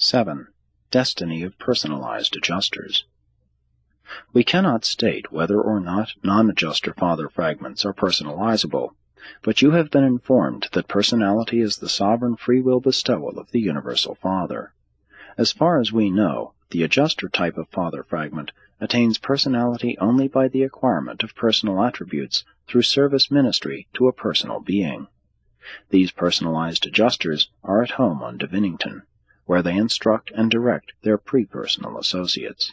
7. Destiny of personalized adjusters. We cannot state whether or not non-adjuster father fragments are personalizable, but you have been informed that personality is the sovereign free will bestowal of the Universal Father. As far as we know, the adjuster type of father fragment attains personality only by the acquirement of personal attributes through service ministry to a personal being. These personalized adjusters are at home on Divinington, where they instruct and direct their pre-personal associates.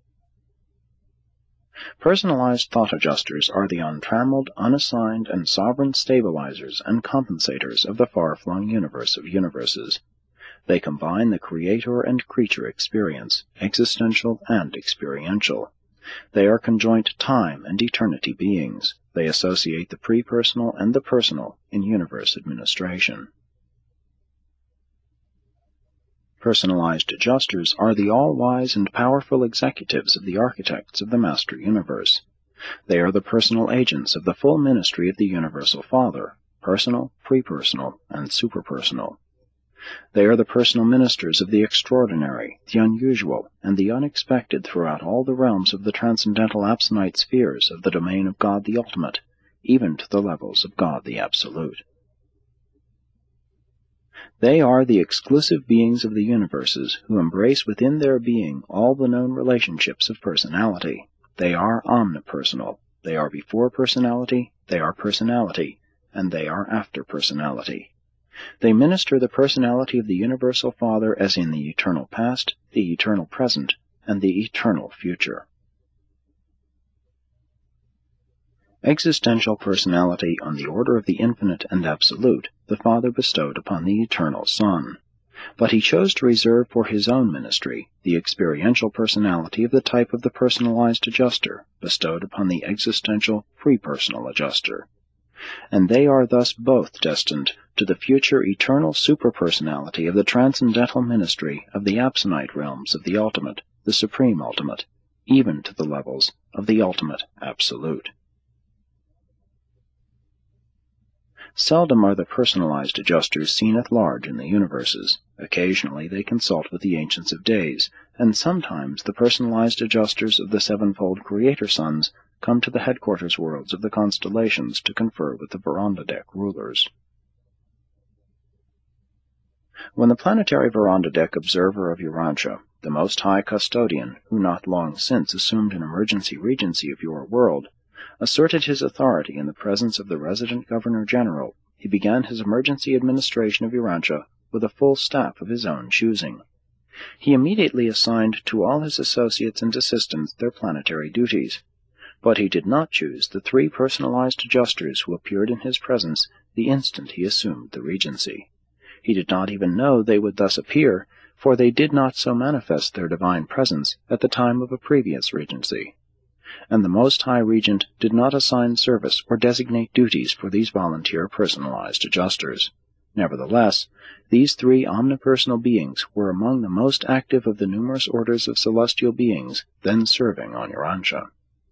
Personalized thought adjusters are the untrammeled, unassigned, and sovereign stabilizers and compensators of the far-flung universe of universes. They combine the creator and creature experience, existential and experiential. They are conjoint time and eternity beings. They associate the pre-personal and the personal in universe administration. Personalized adjusters are the all-wise and powerful executives of the architects of the Master Universe. They are the personal agents of the full ministry of the Universal Father, personal, pre-personal, and superpersonal. They are the personal ministers of the extraordinary, the unusual, and the unexpected throughout all the realms of the transcendental Absonite spheres of the domain of God the Ultimate, even to the levels of God the Absolute. They are the exclusive beings of the universes who embrace within their being all the known relationships of personality. They are omnipersonal. They are before personality, they are personality, and they are after personality. They minister the personality of the Universal Father as in the eternal past, the eternal present, and the eternal future. Existential personality on the order of the infinite and absolute, the Father bestowed upon the eternal Son. But he chose to reserve for his own ministry the experiential personality of the type of the personalized adjuster, bestowed upon the existential pre-personal adjuster. And they are thus both destined to the future eternal superpersonality of the transcendental ministry of the Absonite realms of the Ultimate, the Supreme Ultimate, even to the levels of the Ultimate Absolute. Seldom are the personalized adjusters seen at large in the universes. Occasionally they consult with the Ancients of Days, and sometimes the personalized adjusters of the sevenfold Creator Sons come to the headquarters worlds of the constellations to confer with the Verondadek rulers. When the planetary Verondadek observer of Urantia, the Most High Custodian, who not long since assumed an emergency regency of your world, asserted his authority in the presence of the resident Governor-General, he began his emergency administration of Urantia with a full staff of his own choosing. He immediately assigned to all his associates and assistants their planetary duties, but he did not choose the 3 personalized adjusters who appeared in his presence the instant he assumed the regency. He did not even know they would thus appear, for they did not so manifest their divine presence at the time of a previous regency. And the Most High Regent did not assign service or designate duties for these volunteer personalized adjusters. Nevertheless, these 3 omnipersonal beings were among the most active of the numerous orders of celestial beings then serving on Urantia.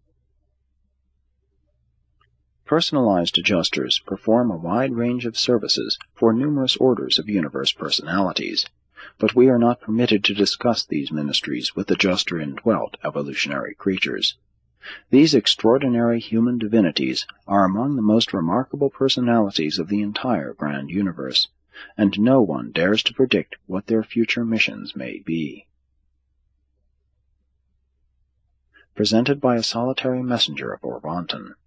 Personalized adjusters perform a wide range of services for numerous orders of universe personalities, but we are not permitted to discuss these ministries with adjuster-indwelt evolutionary creatures. These extraordinary human divinities are among the most remarkable personalities of the entire grand universe, and no one dares to predict what their future missions may be. Presented by a solitary messenger of Orvonton.